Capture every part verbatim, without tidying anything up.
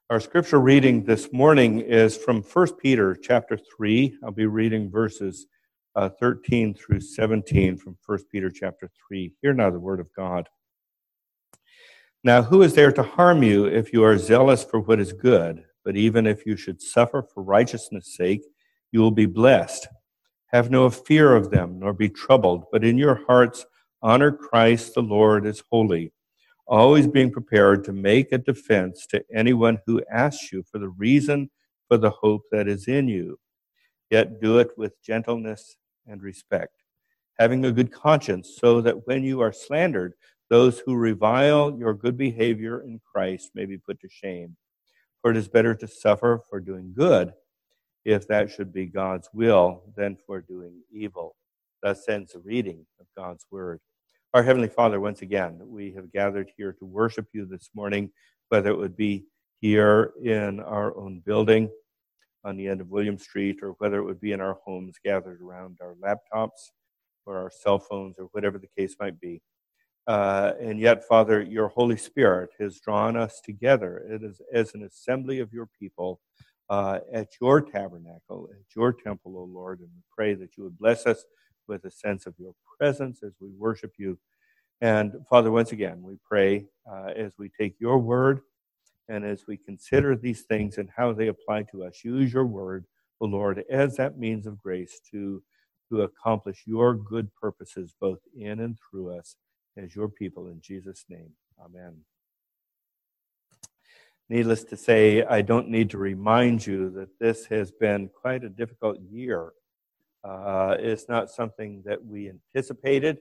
Our scripture reading this morning is from First Peter chapter three. I'll be reading verses uh, thirteen through seventeen from First Peter chapter three. Hear now the word of God. Now, who is there to harm you if you are zealous for what is good? But even if you should suffer for righteousness' sake, you will be blessed. Have no fear of them, nor be troubled, but in your hearts honor Christ the Lord as holy, always being prepared to make a defense to anyone who asks you for the reason for the hope that is in you. Yet do it with gentleness and respect, having a good conscience, so that when you are slandered, those who revile your good behavior in Christ may be put to shame. For it is better to suffer for doing good, if that should be God's will, than for doing evil. Thus ends the reading of God's word. Our Heavenly Father, once again, we have gathered here to worship you this morning, whether it would be here in our own building on the end of William Street, or whether it would be in our homes gathered around our laptops or our cell phones, or whatever the case might be. Uh, and yet, Father, your Holy Spirit has drawn us together. It is as an assembly of your people uh, at your tabernacle, at your temple, O Lord, and we pray that you would bless us with a sense of your presence as we worship you. And Father, once again, we pray uh, as we take your word and as we consider these things and how they apply to us, use your word, O Lord, as that means of grace to, to accomplish your good purposes both in and through us as your people. In Jesus' name, amen. Needless to say, I don't need to remind you that this has been quite a difficult year. Uh, it's not something that we anticipated.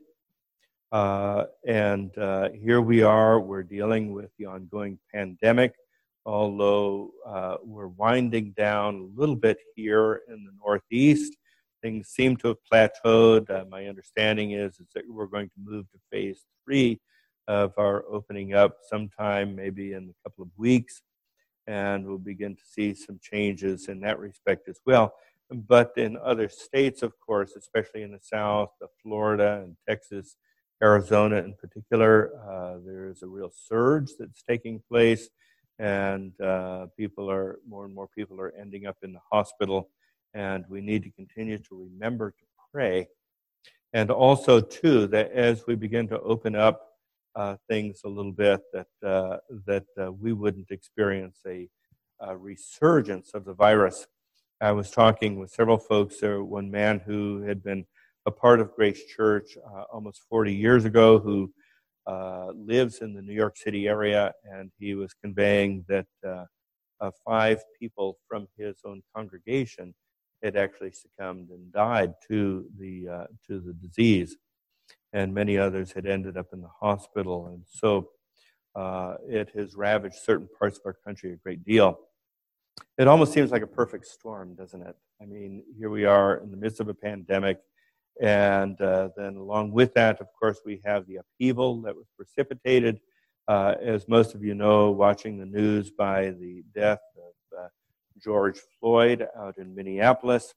Uh, and uh, here we are, we're dealing with the ongoing pandemic, although uh, we're winding down a little bit here in the Northeast. Things seem to have plateaued. Uh, my understanding is, is that we're going to move to phase three of our opening up sometime, maybe in a couple of weeks, and we'll begin to see some changes in that respect as well. But in other states, of course, especially in the South, Florida and Texas, Arizona in particular, uh, there's a real surge that's taking place, and uh, people are more and more people are ending up in the hospital, and we need to continue to remember to pray. And also, too, that as we begin to open up uh, things a little bit, that uh, that uh, we wouldn't experience a, a resurgence of the virus. I was talking with several folks. There was one man who had been a part of Grace Church uh, almost forty years ago, who uh, lives in the New York City area, and he was conveying that uh, uh, five people from his own congregation had actually succumbed and died to the uh, to the disease, and many others had ended up in the hospital. And so uh, it has ravaged certain parts of our country a great deal. It almost seems like a perfect storm, doesn't it? I mean, here we are in the midst of a pandemic, and uh, then along with that, of course, we have the upheaval that was precipitated, uh, as most of you know, watching the news, by the death of uh, George Floyd out in Minneapolis,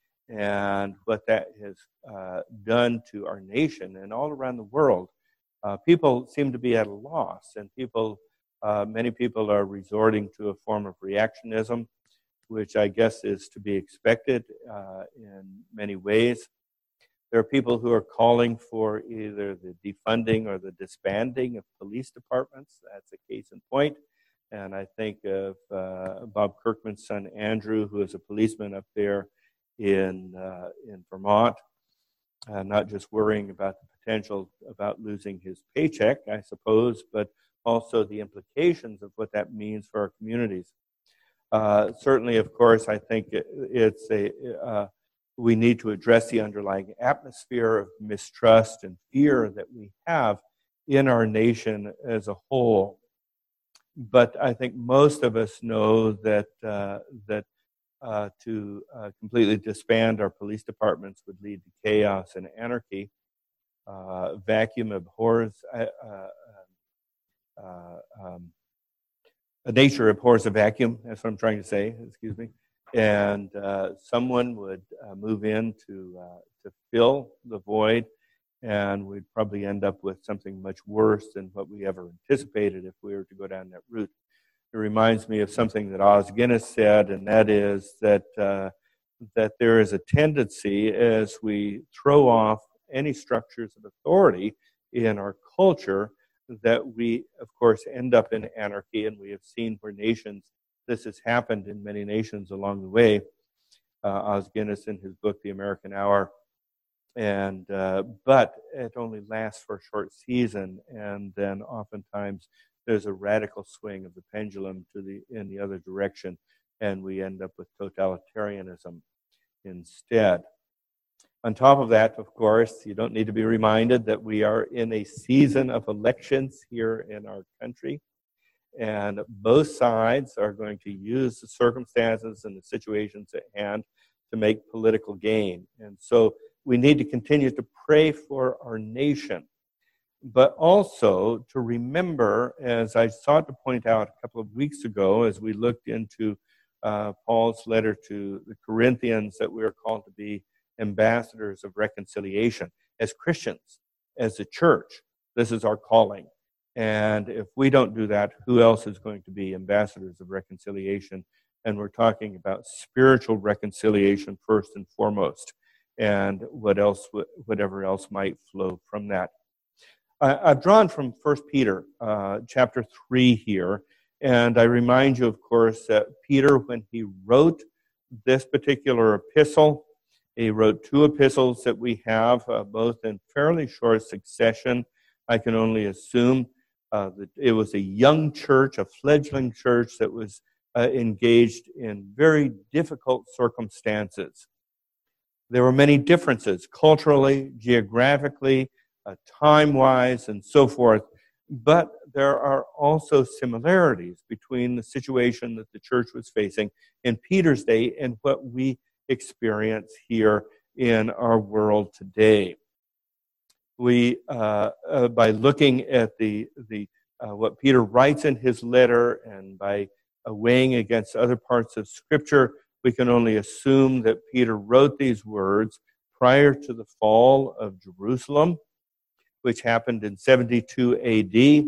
and what that has uh, done to our nation and all around the world. Uh, people seem to be at a loss, and people, uh, many people are resorting to a form of reactionism, which I guess is to be expected uh, in many ways. There are people who are calling for either the defunding or the disbanding of police departments. That's a case in point. And I think of uh, Bob Kirkman's son, Andrew, who is a policeman up there in uh, in Vermont, uh, not just worrying about the potential about losing his paycheck, I suppose, but also the implications of what that means for our communities. Uh, certainly, of course, I think it, it's a uh, we need to address the underlying atmosphere of mistrust and fear that we have in our nation as a whole. But I think most of us know that uh, that uh, to uh, completely disband our police departments would lead to chaos and anarchy. Uh, vacuum abhors, uh, uh, uh, um, nature abhors a vacuum, that's what I'm trying to say, excuse me. And uh, someone would uh, move in to, uh, to fill the void, and we'd probably end up with something much worse than what we ever anticipated if we were to go down that route. It reminds me of something that Os Guinness said, and that is that uh, that there is a tendency as we throw off any structures of authority in our culture that we, of course, end up in anarchy, and we have seen where nations, this has happened in many nations along the way. Uh, Os Guinness in his book, The American Hour, and uh, but it only lasts for a short season, and then oftentimes there's a radical swing of the pendulum to the in the other direction, and we end up with totalitarianism instead. On top of that, of course, you don't need to be reminded that we are in a season of elections here in our country, and both sides are going to use the circumstances and the situations at hand to make political gain. And so we need to continue to pray for our nation, but also to remember, as I sought to point out a couple of weeks ago, as we looked into uh, Paul's letter to the Corinthians, that we are called to be ambassadors of reconciliation. As Christians, as a church, this is our calling. And if we don't do that, who else is going to be ambassadors of reconciliation? And we're talking about spiritual reconciliation first and foremost, and what else, whatever else might flow from that. I've drawn from First Peter uh, chapter three here, and I remind you, of course, that Peter, when he wrote this particular epistle, he wrote two epistles that we have, uh, both in fairly short succession. I can only assume uh, that it was a young church, a fledgling church that was uh, engaged in very difficult circumstances. There were many differences, culturally, geographically, uh, time-wise, and so forth. But there are also similarities between the situation that the church was facing in Peter's day and what we experience here in our world today. We, uh, uh, by looking at the the uh, what Peter writes in his letter, and by uh, weighing against other parts of Scripture, we can only assume that Peter wrote these words prior to the fall of Jerusalem, which happened in seventy-two A D.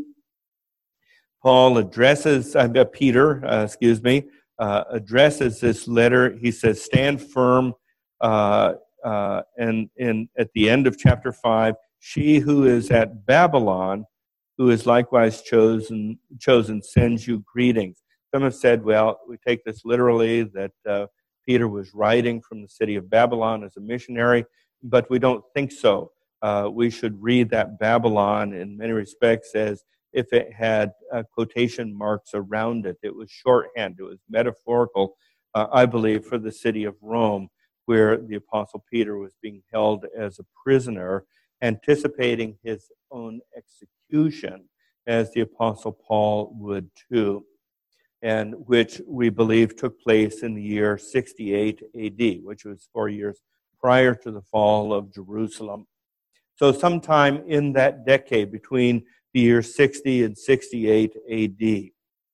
Paul addresses, uh, Peter, uh, excuse me, uh, addresses this letter. He says, "Stand firm," uh, uh, and in at the end of chapter five, "She who is at Babylon, who is likewise chosen, chosen, sends you greetings." Some have said, well, we take this literally, that uh, Peter was writing from the city of Babylon as a missionary, but we don't think so. Uh, we should read that Babylon in many respects as if it had uh, quotation marks around it. It was shorthand. It was metaphorical, uh, I believe, for the city of Rome, where the Apostle Peter was being held as a prisoner, anticipating his own execution, as the Apostle Paul would too, and which we believe took place in the year sixty-eight A D, which was four years prior to the fall of Jerusalem. So sometime in that decade between the year sixty and sixty-eight A D.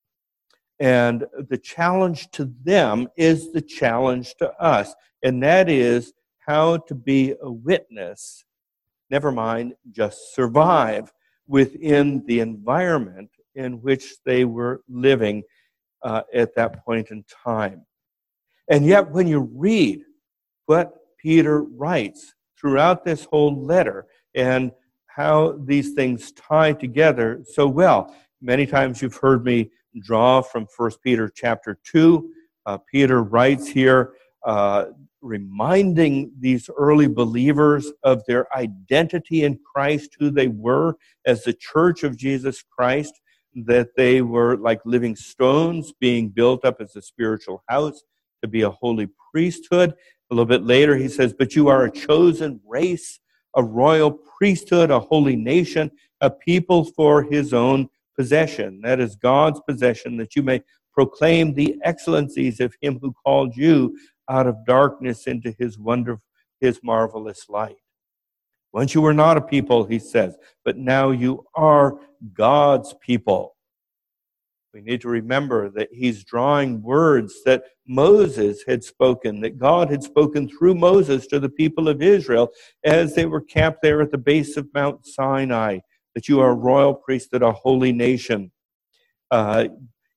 And the challenge to them is the challenge to us, and that is how to be a witness, never mind just survive, within the environment in which they were living uh, at that point in time. And yet when you read what Peter writes throughout this whole letter and how these things tie together so well, many times you've heard me draw from First Peter chapter two. Uh, Peter writes here, uh, reminding these early believers of their identity in Christ, who they were as the church of Jesus Christ, that they were like living stones being built up as a spiritual house to be a holy priesthood. A little bit later he says, but you are a chosen race, a royal priesthood, a holy nation, a people for his own possession. That is God's possession, that you may proclaim the excellencies of him who called you out of darkness into his wonderful, his marvelous light. Once you were not a people, he says, but now you are God's people. We need to remember that he's drawing words that Moses had spoken, that God had spoken through Moses to the people of Israel as they were camped there at the base of Mount Sinai, that you are a royal priesthood, a holy nation. Uh,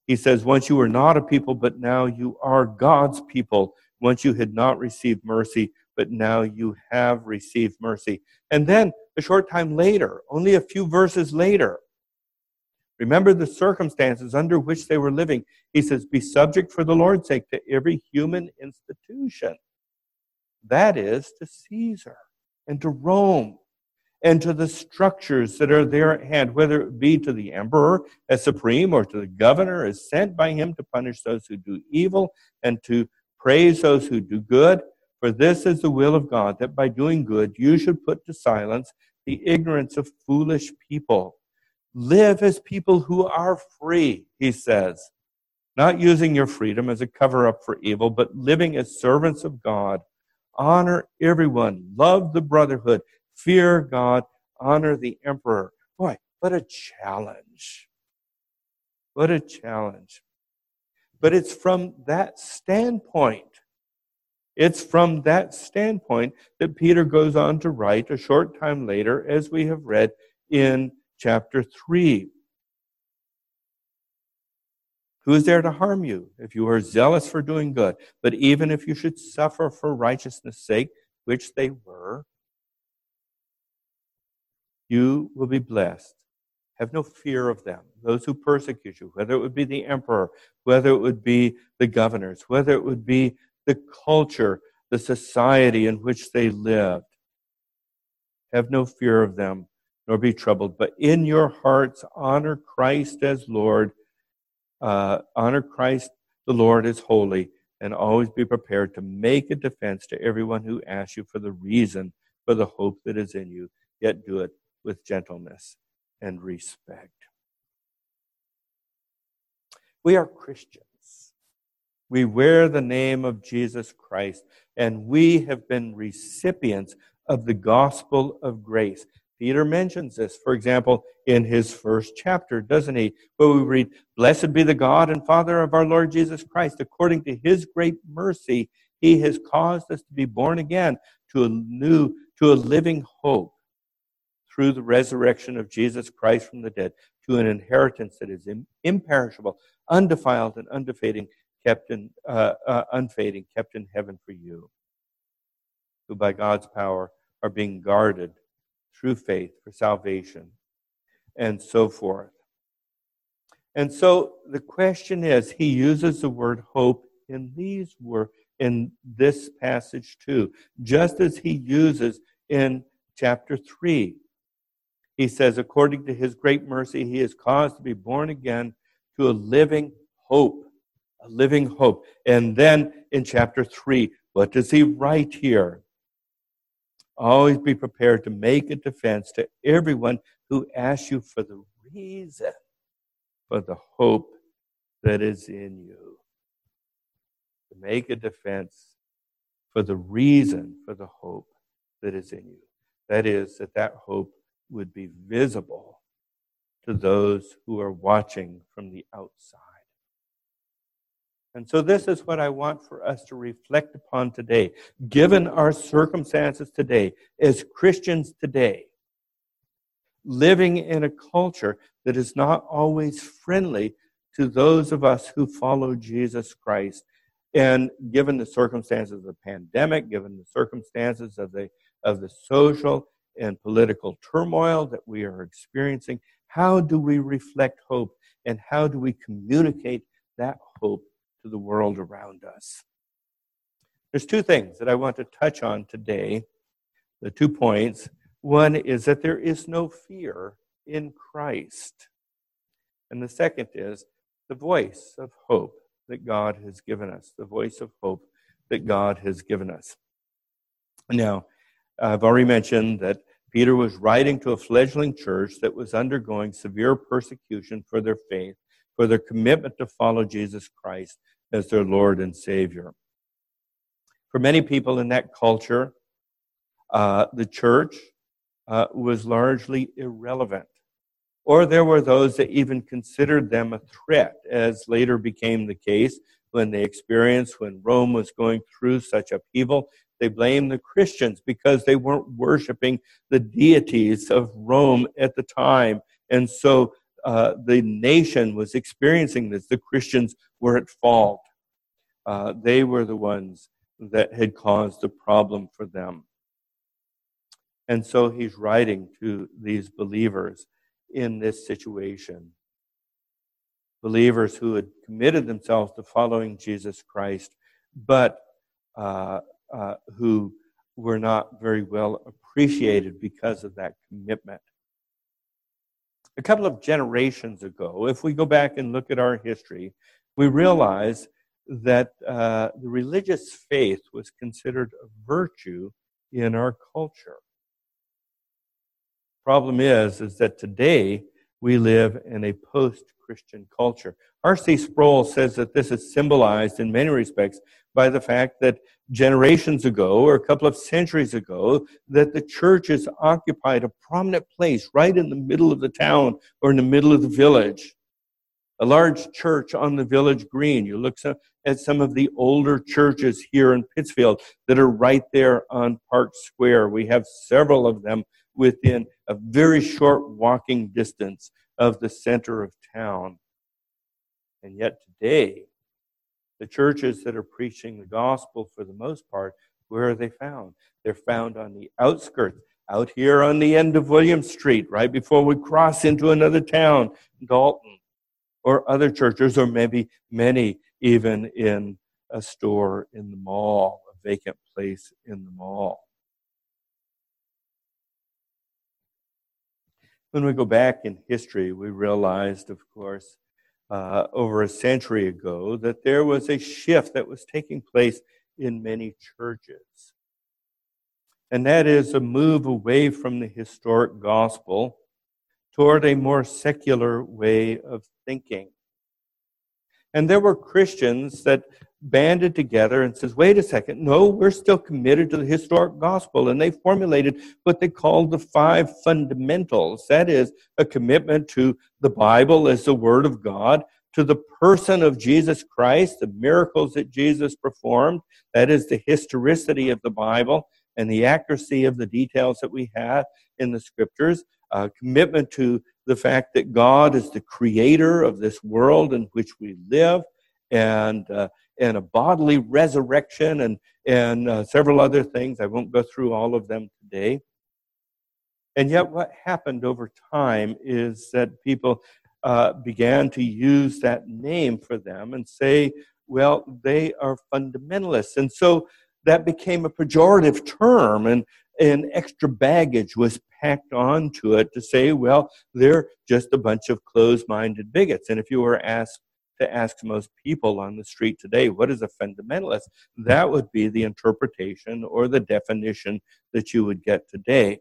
He says, once you were not a people, but now you are God's people. Once you had not received mercy, but now you have received mercy. And then a short time later, only a few verses later, remember the circumstances under which they were living. He says, be subject for the Lord's sake to every human institution. That is, to Caesar and to Rome and to the structures that are there at hand, whether it be to the emperor as supreme or to the governor as sent by him to punish those who do evil and to praise those who do good. For this is the will of God, that by doing good you should put to silence the ignorance of foolish people. Live as people who are free, he says, not using your freedom as a cover-up for evil, but living as servants of God. Honor everyone, love the brotherhood, fear God, honor the emperor. Boy, what a challenge. What a challenge. But it's from that standpoint, it's from that standpoint that Peter goes on to write a short time later, as we have read in chapter three. Who is there to harm you if you are zealous for doing good? But even if you should suffer for righteousness' sake, which they were, you will be blessed. Have no fear of them, those who persecute you, whether it would be the emperor, whether it would be the governors, whether it would be the culture, the society in which they lived. Have no fear of them, nor be troubled, but in your hearts honor Christ as Lord. Uh, honor Christ the Lord as holy, and always be prepared to make a defense to everyone who asks you for the reason for the hope that is in you, yet do it with gentleness and respect. We are Christians. We wear the name of Jesus Christ, and we have been recipients of the gospel of grace. Peter mentions this, for example, in his first chapter, doesn't he? Where we read, blessed be the God and Father of our Lord Jesus Christ. According to his great mercy, he has caused us to be born again to a new, to a living hope through the resurrection of Jesus Christ from the dead, to an inheritance that is imperishable, undefiled, and undefading, kept in, uh, uh, unfading, kept in heaven for you, who by God's power are being guarded through faith for salvation, and so forth. And so the question is, he uses the word hope in these word in this passage too, just as he uses in chapter three. He says, according to his great mercy, he has caused to be born again to a living hope, a living hope. And then in chapter three, what does he write here? Always be prepared to make a defense to everyone who asks you for the reason for the hope that is in you. To make a defense for the reason for the hope that is in you. That is, that that hope would be visible to those who are watching from the outside. And so this is what I want for us to reflect upon today. Given our circumstances today, as Christians today, living in a culture that is not always friendly to those of us who follow Jesus Christ, and given the circumstances of the pandemic, given the circumstances of the of the social and political turmoil that we are experiencing, how do we reflect hope, and how do we communicate that hope to the world around us? There's two things that I want to touch on today, the two points. One is that there is no fear in Christ. And the second is the voice of hope that God has given us, the voice of hope that God has given us. Now, I've already mentioned that Peter was writing to a fledgling church that was undergoing severe persecution for their faith, for their commitment to follow Jesus Christ as their Lord and Savior. For many people in that culture, uh, the church uh, was largely irrelevant. Or there were those that even considered them a threat, as later became the case when they experienced when Rome was going through such upheaval. They blamed the Christians because they weren't worshiping the deities of Rome at the time. And so uh, the nation was experiencing this. The Christians were at fault. Uh, they were the ones that had caused the problem for them. And so he's writing to these believers in this situation. Believers who had committed themselves to following Jesus Christ, but uh, uh, who were not very well appreciated because of that commitment. A couple of generations ago, if we go back and look at our history, we realize that uh, the religious faith was considered a virtue in our culture. Problem is, is that today we live in a post-Christian culture. R C Sproul says that this is symbolized in many respects by the fact that generations ago, or a couple of centuries ago, that the churches occupied a prominent place right in the middle of the town or in the middle of the village. A large church on the village green. You look at some of the older churches here in Pittsfield that are right there on Park Square. We have several of them within a very short walking distance of the center of town. And yet today, the churches that are preaching the gospel, for the most part, where are they found? They're found on the outskirts, out here on the end of William Street, right before we cross into another town, Dalton, or other churches, or maybe many even in a store in the mall, a vacant place in the mall. When we go back in history, we realized, of course, uh, over a century ago, that there was a shift that was taking place in many churches. And that is a move away from the historic gospel toward a more secular way of thinking. And there were Christians that banded together and says, wait a second, no, we're still committed to the historic gospel. And they formulated what they called the five fundamentals. That is a commitment to the Bible as the Word of God, to the person of Jesus Christ, the miracles that Jesus performed. That is the historicity of the Bible and the accuracy of the details that we have in the Scriptures. A commitment to the fact that God is the creator of this world in which we live, and uh, and a bodily resurrection, and and uh, several other things. I won't go through all of them today. And yet what happened over time is that people uh, began to use that name for them and say, well, they are fundamentalists. And so that became a pejorative term, and, and extra baggage was packed onto it to say, well, they're just a bunch of closed-minded bigots. And if you were asked to ask most people on the street today, what is a fundamentalist? That would be the interpretation or the definition that you would get today.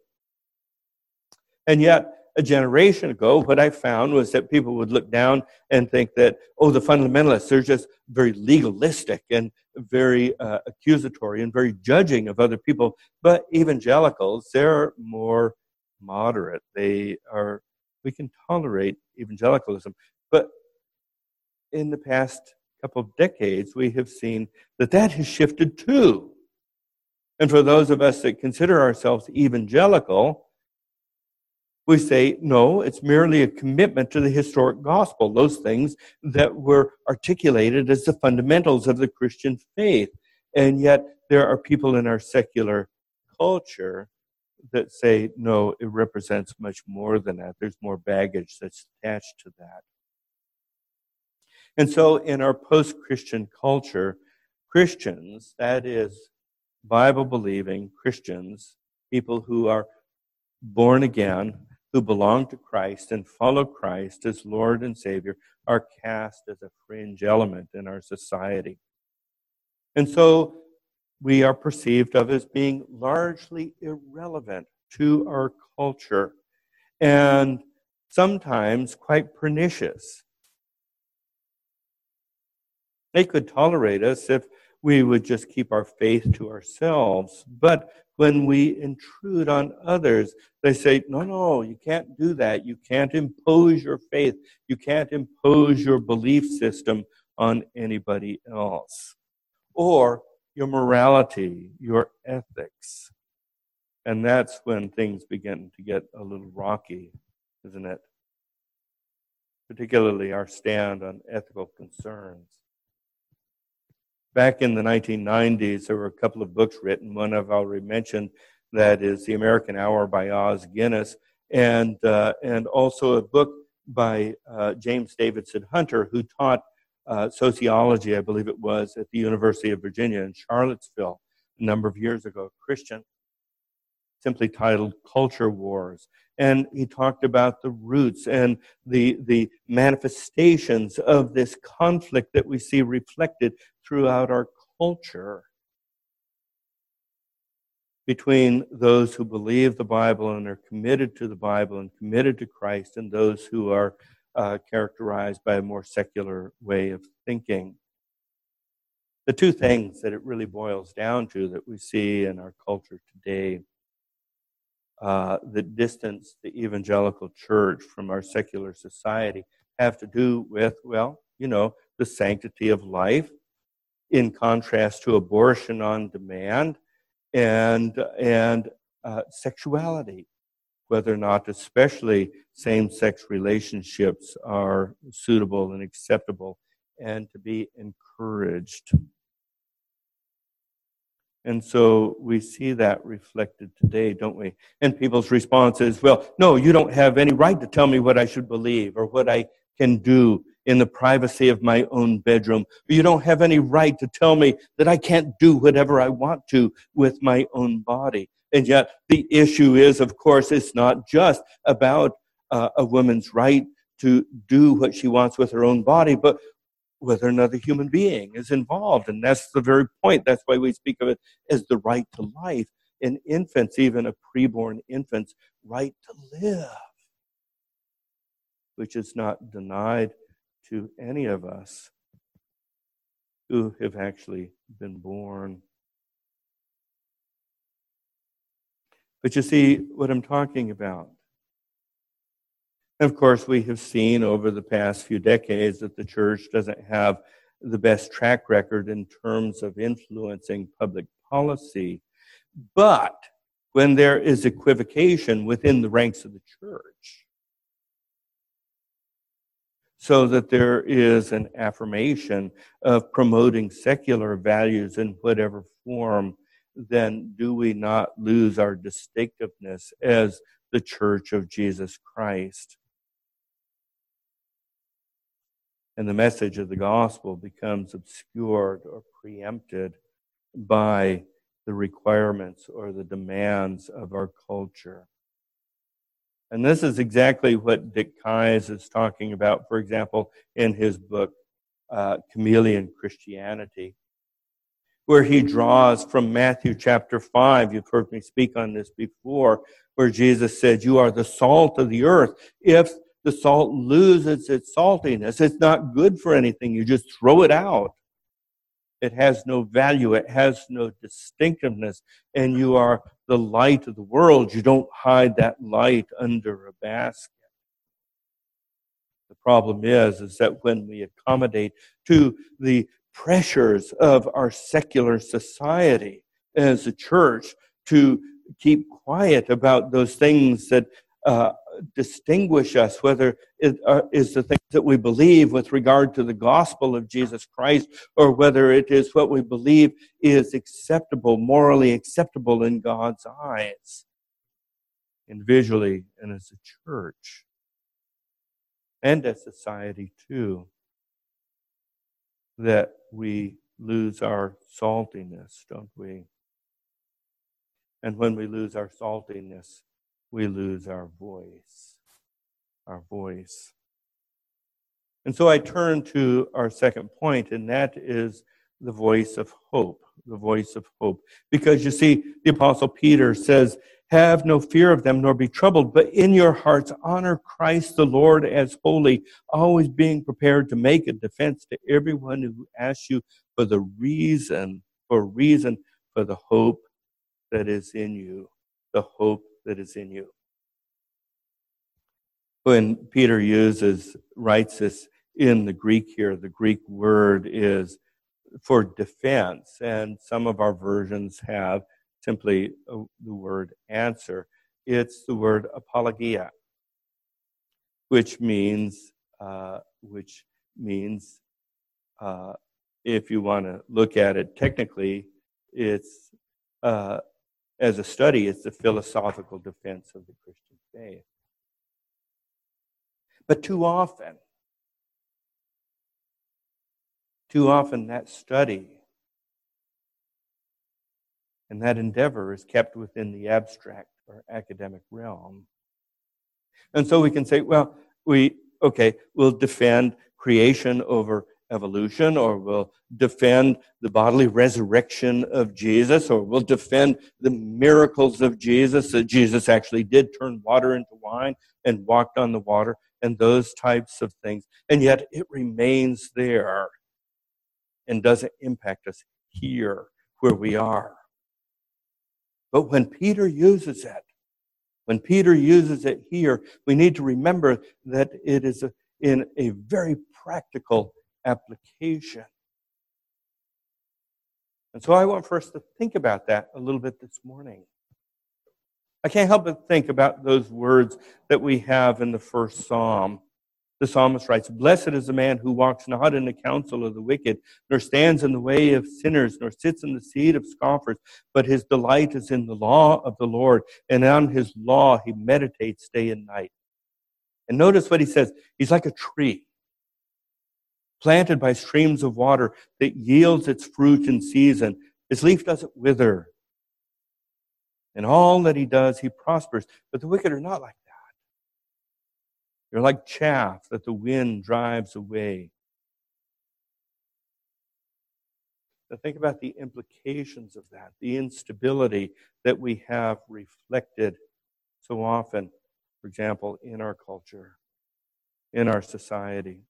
And yet, a generation ago, what I found was that people would look down and think that, oh, the fundamentalists, they're just very legalistic and very uh, accusatory and very judging of other people. But evangelicals, they're more moderate. They are, we can tolerate evangelicalism. But in the past couple of decades, we have seen that that has shifted too. And for those of us that consider ourselves evangelical, we say, no, it's merely a commitment to the historic gospel, those things that were articulated as the fundamentals of the Christian faith. And yet there are people in our secular culture that say, no, it represents much more than that. There's more baggage that's attached to that. And so in our post-Christian culture, Christians, that is, Bible-believing Christians, people who are born again, who belong to Christ and follow Christ as Lord and Savior, are cast as a fringe element in our society. And so we are perceived of as being largely irrelevant to our culture and sometimes quite pernicious. They could tolerate us if we would just keep our faith to ourselves. But when we intrude on others, they say, no, no, you can't do that. You can't impose your faith. You can't impose your belief system on anybody else. Or your morality, your ethics. And that's when things begin to get a little rocky, isn't it? particularly our stand on ethical concerns. Back in the nineteen nineties, there were a couple of books written. One I've already mentioned, that is The American Hour by Os Guinness, and uh, and also a book by uh, James Davidson Hunter, who taught uh, sociology, I believe it was, at the University of Virginia in Charlottesville a number of years ago, Christian, simply titled Culture Wars. And he talked about the roots and the, the manifestations of this conflict that we see reflected throughout our culture between those who believe the Bible and are committed to the Bible and committed to Christ, and those who are uh, characterized by a more secular way of thinking. The two things that it really boils down to that we see in our culture today uh, that distance the evangelical church from our secular society have to do with, well, you know, the sanctity of life in contrast to abortion on demand, and and uh, sexuality, whether or not especially same-sex relationships are suitable and acceptable and to be encouraged. And so we see that reflected today, don't we? And people's response is, well, no, you don't have any right to tell me what I should believe or what I can do in the privacy of my own bedroom. You don't have any right to tell me that I can't do whatever I want to with my own body. And yet the issue is, of course, it's not just about uh, a woman's right to do what she wants with her own body, but whether another human being is involved. And that's the very point. That's why we speak of it as the right to life. In infants, even a preborn infant's right to live, which is not denied to any of us who have actually been born. But you see what I'm talking about. And of course, we have seen over the past few decades that the church doesn't have the best track record in terms of influencing public policy. But when there is equivocation within the ranks of the church, so that there is an affirmation of promoting secular values in whatever form, then do we not lose our distinctiveness as the Church of Jesus Christ? And the message of the gospel becomes obscured or preempted by the requirements or the demands of our culture. And this is exactly what Dick Keyes is talking about, for example, in his book, uh, Chameleon Christianity, where he draws from Matthew chapter five. You've heard me speak on this before, where Jesus said, you are the salt of the earth. If the salt loses its saltiness, it's not good for anything. You just throw it out. It has no value. It has no distinctiveness. And you are the light of the world. You don't hide that light under a basket. The problem is, is that when we accommodate to the pressures of our secular society as a church to keep quiet about those things that uh, distinguish us, whether it uh, is the things that we believe with regard to the gospel of Jesus Christ, or whether it is what we believe is acceptable, morally acceptable in God's eyes, individually and as a church, and as society too, that we lose our saltiness, don't we? And when we lose our saltiness, we lose our voice, our voice. And so I turn to our second point, and that is the voice of hope, the voice of hope. Because you see, the Apostle Peter says, have no fear of them, nor be troubled, but in your hearts honor Christ the Lord as holy, always being prepared to make a defense to everyone who asks you for the reason, for reason for the hope that is in you, the hope that is in you. When Peter uses, writes this in the Greek here, the Greek word is for defense, and some of our versions have simply the word answer. It's the word apologia, which means uh, which means, uh, if you want to look at it technically, it's uh, as a study, it's the philosophical defense of the Christian faith. But too often, too often that study and that endeavor is kept within the abstract or academic realm. And so we can say, well, we, okay, we'll defend creation over evolution, or we'll defend the bodily resurrection of Jesus, or we'll defend the miracles of Jesus, that Jesus actually did turn water into wine and walked on the water, and those types of things. And yet it remains there and doesn't impact us here where we are. But when Peter uses it, when Peter uses it here, we need to remember that it is a, in a very practical application. And so I want for us to think about that a little bit this morning. I can't help but think about those words that we have in the first psalm. The psalmist writes, "Blessed is the man who walks not in the counsel of the wicked, nor stands in the way of sinners, nor sits in the seat of scoffers, but his delight is in the law of the Lord, and on his law he meditates day and night." And notice what he says. He's like a tree planted by streams of water that yields its fruit in season. His leaf doesn't wither. In all that he does, he prospers. But the wicked are not like that. They're like chaff that the wind drives away. So think about the implications of that, the instability that we have reflected so often, for example, in our culture, in our society.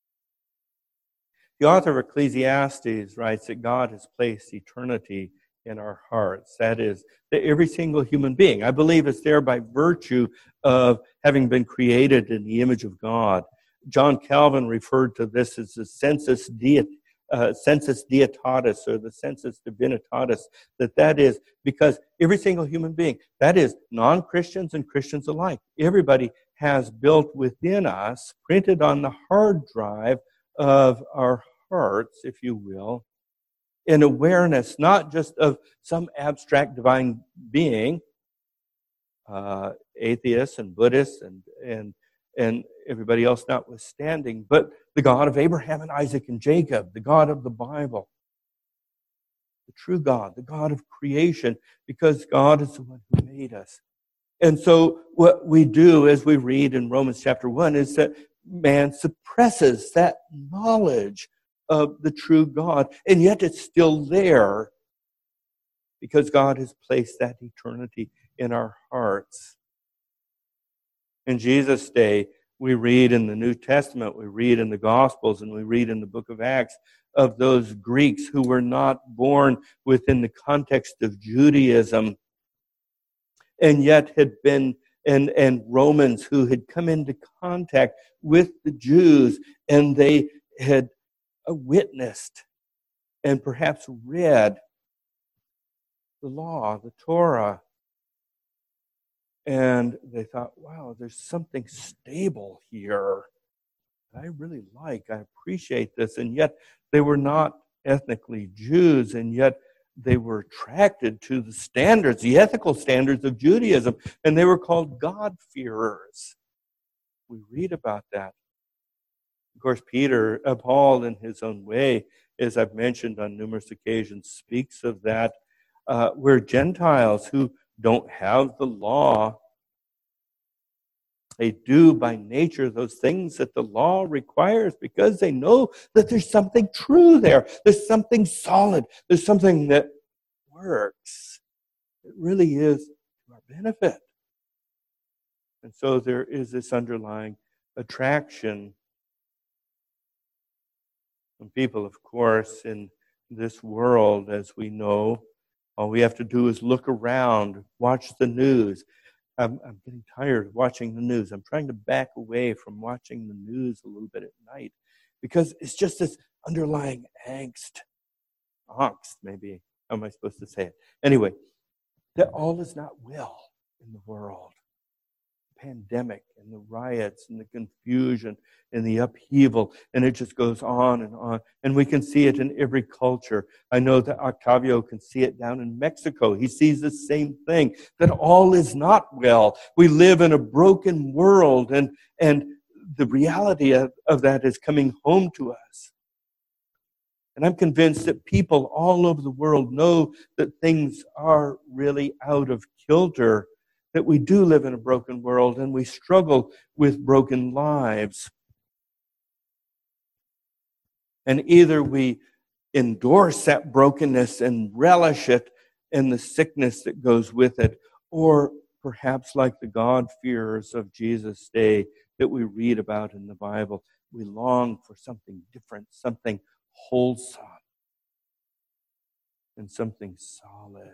The author of Ecclesiastes writes that God has placed eternity in our hearts. That is, that every single human being, I believe, is there by virtue of having been created in the image of God. John Calvin referred to this as the sensus diet, uh, sensus dietatis, or the sensus divinitatis, that that is because every single human being, that is non-Christians and Christians alike, everybody has built within us, printed on the hard drive of our hearts, if you will, an awareness not just of some abstract divine being, uh, atheists and Buddhists and, and, and everybody else notwithstanding, but the God of Abraham and Isaac and Jacob, the God of the Bible, the true God, the God of creation, because God is the one who made us. And so what we do, as we read in Romans chapter one, is that man suppresses that knowledge of the true God, and yet it's still there because God has placed that eternity in our hearts. In Jesus' day, we read in the New Testament, we read in the Gospels, and we read in the book of Acts of those Greeks who were not born within the context of Judaism, and yet had been, and, and Romans who had come into contact with the Jews, and they had witnessed and perhaps read the law, the Torah, and they thought, wow, there's something stable here I really like. I appreciate this. And yet they were not ethnically Jews, and yet they were attracted to the standards, the ethical standards of Judaism, and they were called God-fearers. We read about that. Of course, Peter, uh, Paul, in his own way, as I've mentioned on numerous occasions, speaks of that, uh, where Gentiles who don't have the law, they do by nature those things that the law requires because they know that there's something true there. There's something solid. There's something that works. It really is to our benefit. And so there is this underlying attraction. And people, of course, in this world, as we know, all we have to do is look around, watch the news. I'm, I'm getting tired of watching the news. I'm trying to back away from watching the news a little bit at night because it's just this underlying angst. Angst, maybe. How am I supposed to say it? Anyway, that all is not well in the world. pandemic and the riots and the confusion and the upheaval, and it just goes on and on. And we can see it in every culture. I know that Octavio can see it down in Mexico. He sees the same thing, that all is not well. We live in a broken world, and, and the reality of, of that is coming home to us. And I'm convinced that people all over the world know that things are really out of kilter, that we do live in a broken world and we struggle with broken lives. And either we endorse that brokenness and relish it and the sickness that goes with it, or perhaps like the God-fearers of Jesus' day that we read about in the Bible, we long for something different, something wholesome, and something solid.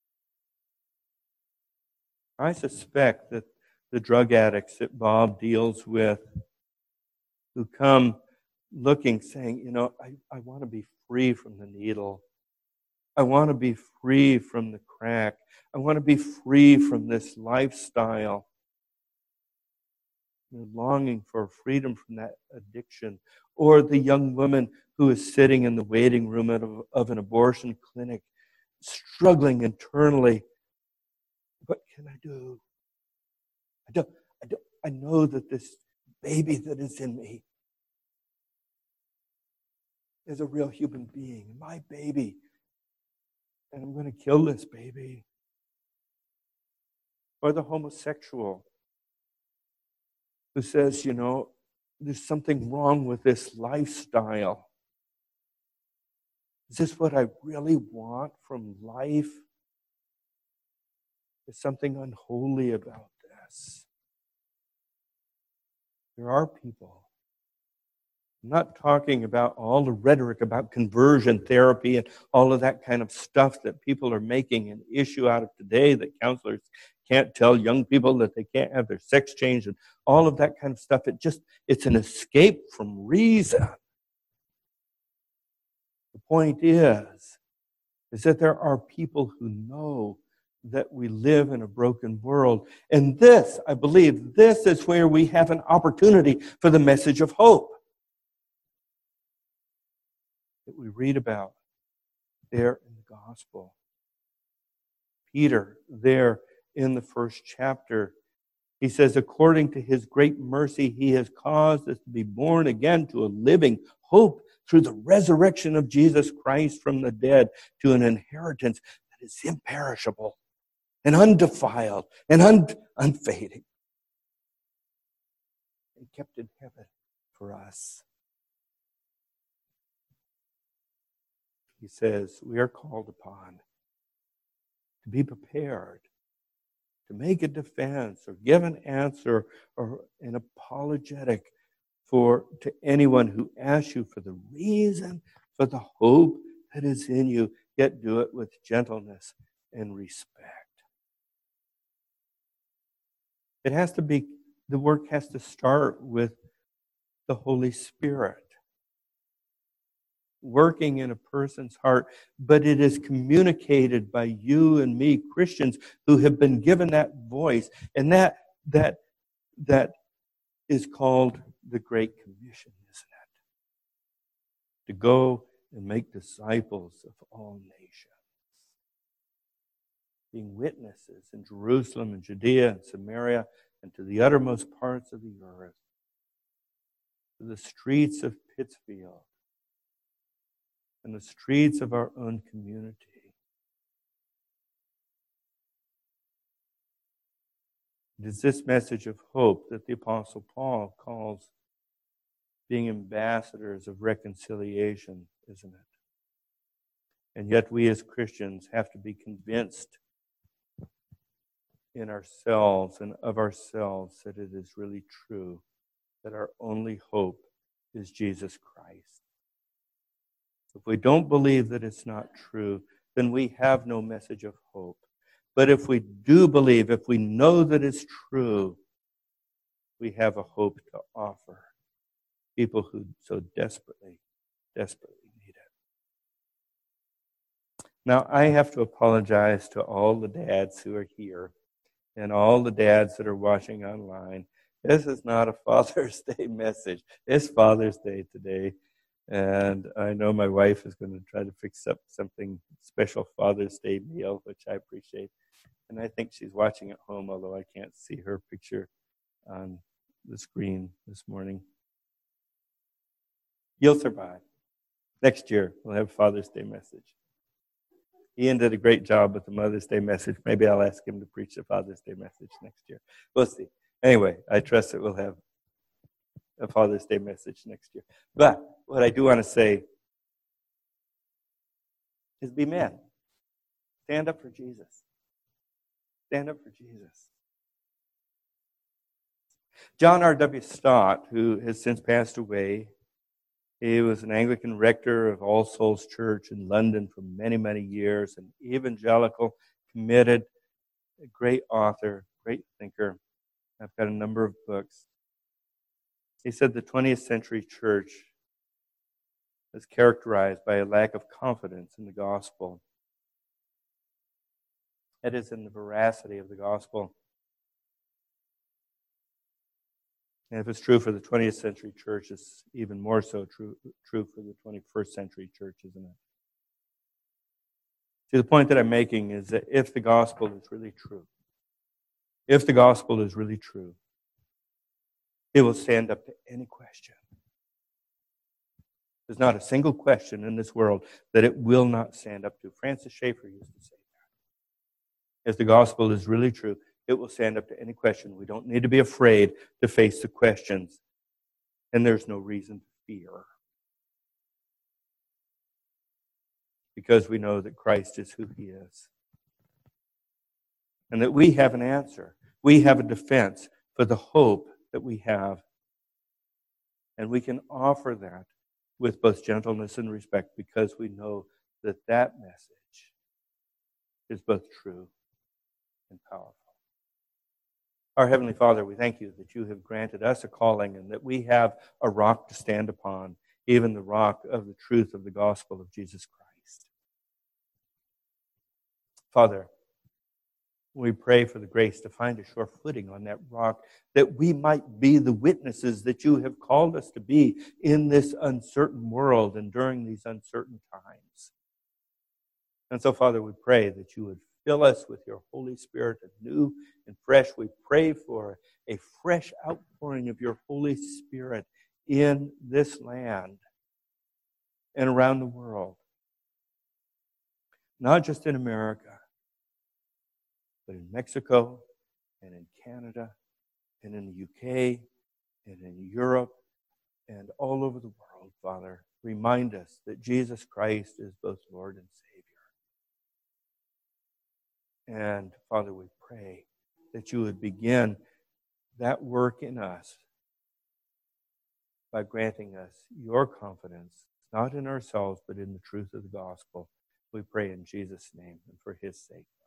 I suspect that the drug addicts that Bob deals with, who come looking, saying, you know, I, I want to be free from the needle. I want to be free from the crack. I want to be free from this lifestyle. They're longing for freedom from that addiction. Or the young woman who is sitting in the waiting room of, of an abortion clinic, struggling internally. What can I do? I don't, I don't, I know that this baby that is in me is a real human being, my baby, and I'm going to kill this baby. Or the homosexual who says, you know, there's something wrong with this lifestyle. Is this what I really want from life? There's something unholy about this. There are people. I'm not talking about all the rhetoric about conversion therapy and all of that kind of stuff that people are making an issue out of today, that counselors can't tell young people that they can't have their sex changed and all of that kind of stuff. It just, it's an escape from reason. The point is, is that there are people who know that we live in a broken world. And this, I believe, this is where we have an opportunity for the message of hope that we read about there in the gospel. Peter, there in the first chapter, he says, according to his great mercy, he has caused us to be born again to a living hope through the resurrection of Jesus Christ from the dead, to an inheritance that is imperishable and undefiled and un- unfading, and kept in heaven for us. He says, we are called upon to be prepared, to make a defense or give an answer or an apologetic for to anyone who asks you for the reason, for the hope that is in you, yet do it with gentleness and respect. It has to be, the work has to start with the Holy Spirit working in a person's heart, but it is communicated by you and me, Christians, who have been given that voice, and that that that is called the Great Commission, isn't it? To go and make disciples of all nations, being witnesses in Jerusalem and Judea and Samaria and to the uttermost parts of the earth, to the streets of Pittsfield and the streets of our own community. It is this message of hope that the Apostle Paul calls being ambassadors of reconciliation, isn't it? And yet we as Christians have to be convinced in ourselves and of ourselves that it is really true, that our only hope is Jesus Christ. If we don't believe that it's not true, then we have no message of hope. But if we do believe, if we know that it's true, we have a hope to offer people who so desperately, desperately need it. Now, I have to apologize to all the dads who are here and all the dads that are watching online. This is not a Father's Day message. It's Father's Day today. And I know my wife is going to try to fix up something special Father's Day meal, which I appreciate. And I think she's watching at home, although I can't see her picture on the screen this morning. You'll survive. Next year, we'll have Father's Day message. Ian did a great job with the Mother's Day message. Maybe I'll ask him to preach the Father's Day message next year. We'll see. Anyway, I trust that we'll have a Father's Day message next year. But what I do want to say is be men. Stand up for Jesus. Stand up for Jesus. John R W Stott, who has since passed away, he was an Anglican rector of All Souls Church in London for many, many years, an evangelical, committed, a great author, great thinker. I've got a number of books. He said the twentieth century church is characterized by a lack of confidence in the gospel. That is, in the veracity of the gospel. And if it's true for the twentieth century church, it's even more so true, true for the twenty-first century church, isn't it? See, the point that I'm making is that if the gospel is really true, if the gospel is really true, it will stand up to any question. There's not a single question in this world that it will not stand up to. Francis Schaeffer used to say that. If the gospel is really true, it will stand up to any question. We don't need to be afraid to face the questions. And there's no reason to fear. Because we know that Christ is who he is. And that we have an answer. We have a defense for the hope that we have. And we can offer that with both gentleness and respect because we know that that message is both true and powerful. Our Heavenly Father, we thank you that you have granted us a calling and that we have a rock to stand upon, even the rock of the truth of the gospel of Jesus Christ. Father, we pray for the grace to find a sure footing on that rock, that we might be the witnesses that you have called us to be in this uncertain world and during these uncertain times. And so, Father, we pray that you would fill us with your Holy Spirit anew and fresh. We pray for a fresh outpouring of your Holy Spirit in this land and around the world. Not just in America, but in Mexico and in Canada and in the U K and in Europe and all over the world, Father. Remind us that Jesus Christ is both Lord and Savior. And Father, we pray that you would begin that work in us by granting us your confidence, not in ourselves, but in the truth of the gospel. We pray in Jesus' name and for his sake.